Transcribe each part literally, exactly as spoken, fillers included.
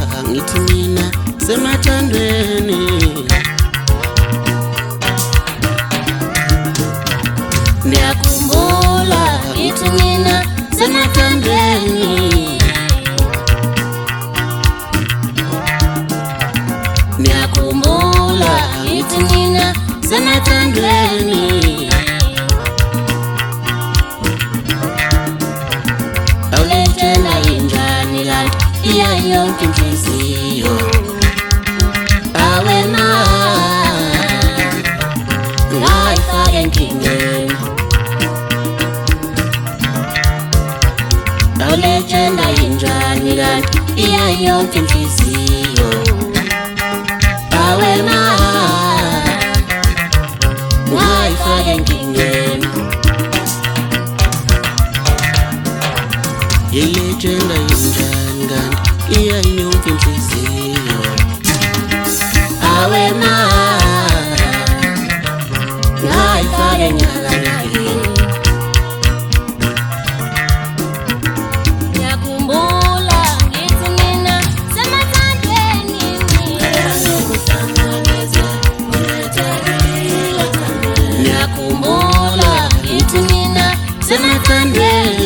ngithi mina semathandweni. Ngiyakhumbula ngithi mina semathandweni. Ngiyakhumbula ngithi mina semathandweni. Awuletshela injani kanti iya yonke inhliziyo. Awe ma ngayifaka enkingeni. Awuletshela injani kanti iya yonke inhliziyo. Awe ma ngayifaka enkingeni. Yeyetshela injani kanti iya yonke inhliziyo. Awe ma ngayifaka enkingeni. Ngiyakhumbula ngithi mina semathandweni. Ngiyakhumbula ngithi mina semathandweni.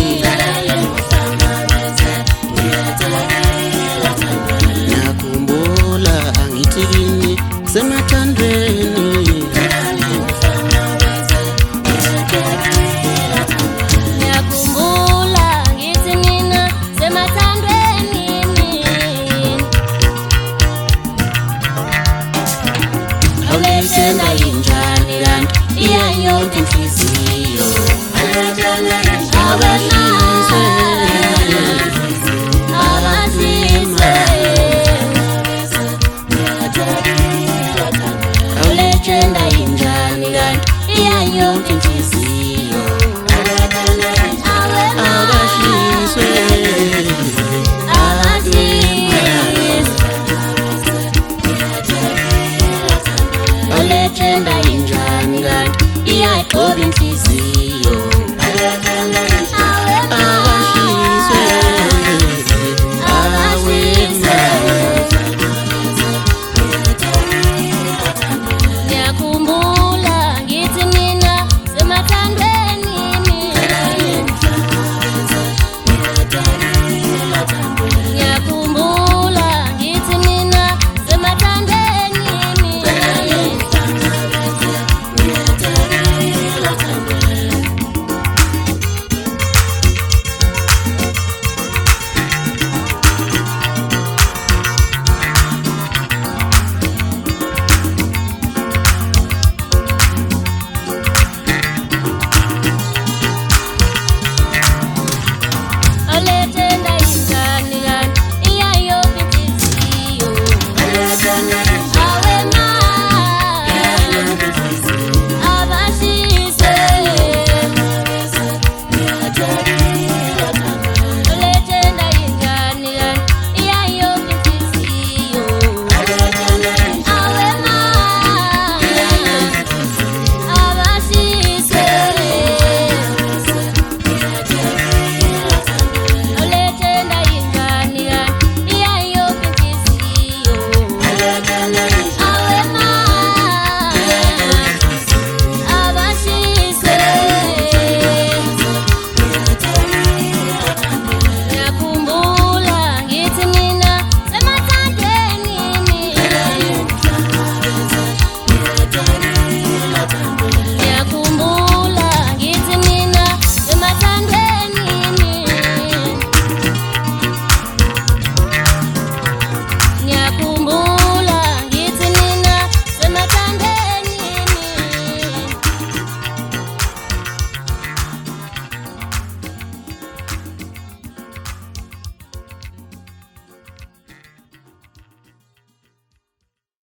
Ngiyakhumbula angithi kini semathandweni. Ngiyakhumbula ngithi mina semathandweni. Awuletshela injani kanti iya yonke inhliziyo. Abashiswe abashiswe. Awuletshela injani kanti iya yonke inhliziyo. Abashiswe Awuletshela injani kanti iya yonke inhliziyo.